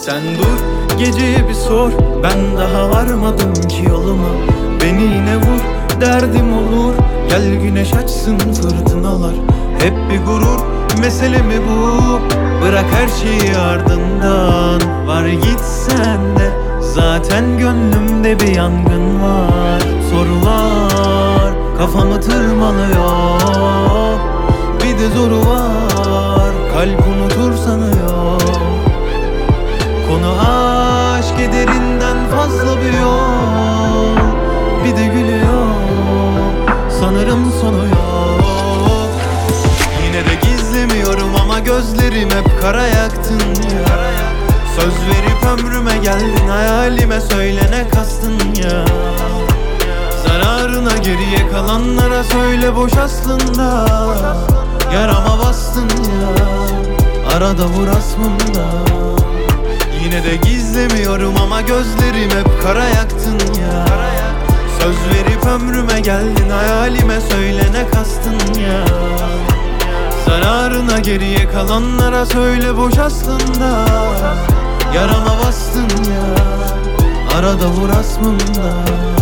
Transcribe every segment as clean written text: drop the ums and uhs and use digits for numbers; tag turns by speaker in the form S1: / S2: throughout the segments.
S1: Sen dur geceye bir sor, ben daha varmadım ki yoluma. Beni yine vur, derdim olur. Gel güneş açsın fırtınalar. Hep bir gurur, mesele mi bu? Bırak her şeyi ardından. Var git sen de, zaten gönlümde bir yangın var. Sorular kafamı tırmalıyor. Bir de zoru var, kalp unutur sanıyor. Konu aşk ederinden fazla bir yol. Bir de gülüyor, sanırım sonu yok. Yine de gizlemiyorum ama gözlerim hep kara yaktın ya. Söz verip ömrüme geldin, hayalime söyle ne kastın ya. Zararına geriye kalanlara söyle boş aslında. Yarama bastın ya, arada vur asmımda. Yine de gizlemiyorum ama gözlerim hep kara yaktın ya. Söz verip ömrüme geldin, hayalime söyle ne kastın ya. Zararına geriye kalanlara söyle boş aslında. Yarama bastın ya, arada vur asmımda.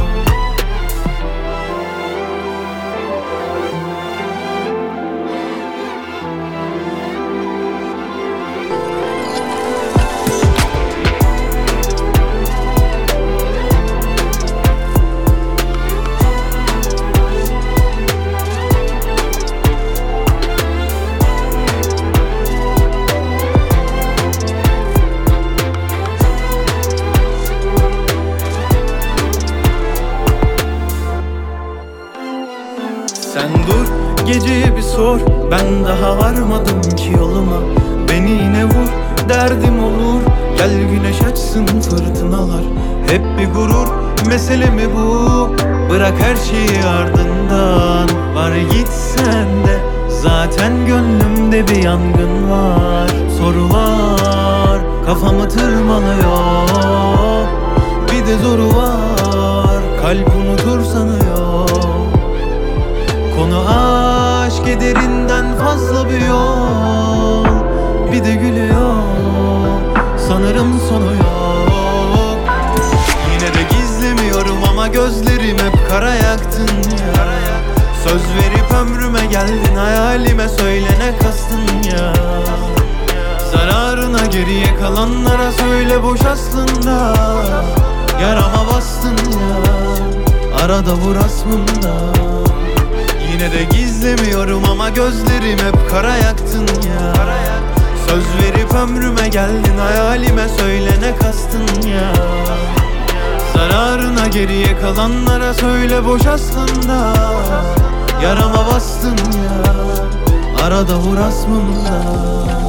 S1: Sen dur geceye bir sor, ben daha varmadım ki yoluma. Beni yine vur, derdim olur. Gel güneş açsın fırtınalar. Hep bir gurur, mesele mi bu? Bırak her şeyi ardından. Var git sen de, zaten gönlümde bir yangın var. Sorular kafamı tırmalıyor. Bir de zoru var, kalp unutur sanıyor. Konu aşk ederinden fazla bir yol. Bir de gülüyor, sanırım sonu yok. Yine de gizlemiyorum ama gözlerim hep kara yaktın ya. Söz verip ömrüme geldin, hayalime söyle ne kastın ya. Zararına geriye kalanlara söyle boş aslında. Yarama bastın ya, arada vur asmımda. Yine de gizlemiyorum ama gözlerim hep kara yaktın ya. Söz verip ömrüme geldin, hayalime söyle ne kastın ya. Zararına geriye kalanlara söyle boş aslında. Yarama bastın ya, arada vur asmımda.